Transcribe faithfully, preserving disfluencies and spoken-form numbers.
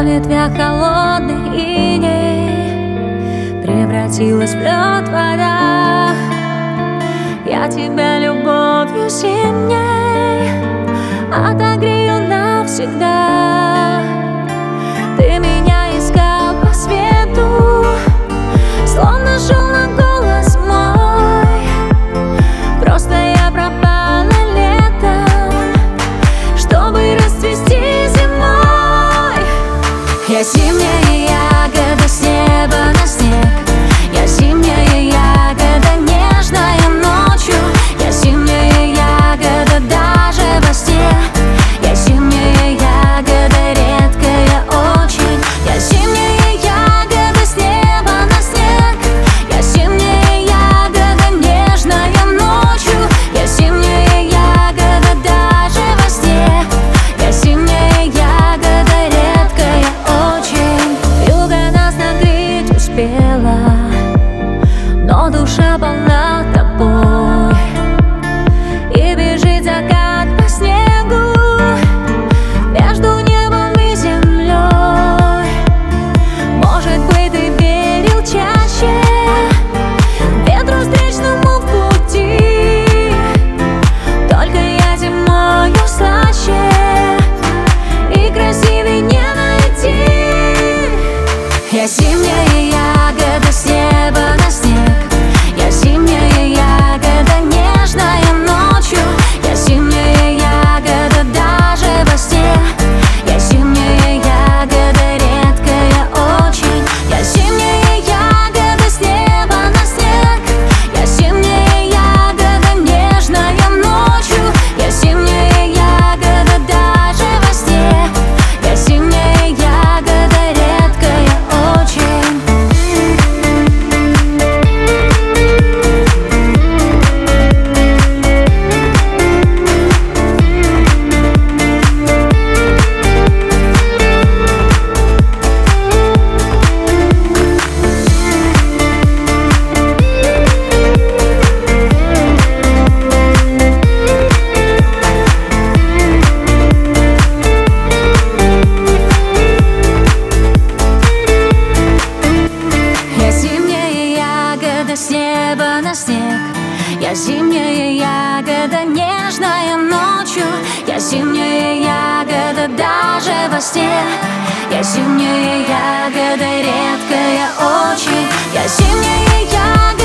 На ветвях холодный иней превратилась в лед вода. Я тебя любовью зимней отогрею навсегда. Ты меня искал по свету, словно шел на голос мой. Просто я пропала летом, чтобы расцвести зимой. Я зимняя ягода с неба на снег. Я зимняя ягода, нежная ночью. Я зимняя ягода даже во сне. Я зимняя ягода, редкая очень. Я зимняя ягода с неба на снег. Я зимняя ягода, нежная ночью. Я зимняя ягода даже во сне. Я зимняя ягода, редкая очень. Юга нас накрыть успела, но душа полна тобой. И бежит закат по снегу между небом и землей. Может быть, ты верил чаще ветру встречному в пути. Только я зимою слаще и красивей не найти. Я зимняя ягода с неба на снег. Я зимняя ягода, нежная ночью. Я зимняя ягода даже во сне. Я зимняя ягода, редкая очень. Я зимняя ягода с неба на снег. Я зимняя ягода, нежная ночью. Я зимняя ягода даже во сне. Я зимняя ягода, редкая очень. Я зимняя ягода с неба на снег. Я зимняя ягода, нежная ночью. Я зимняя ягода даже во сне. Я зимняя ягода, редкая очень. Я зимняя ягода.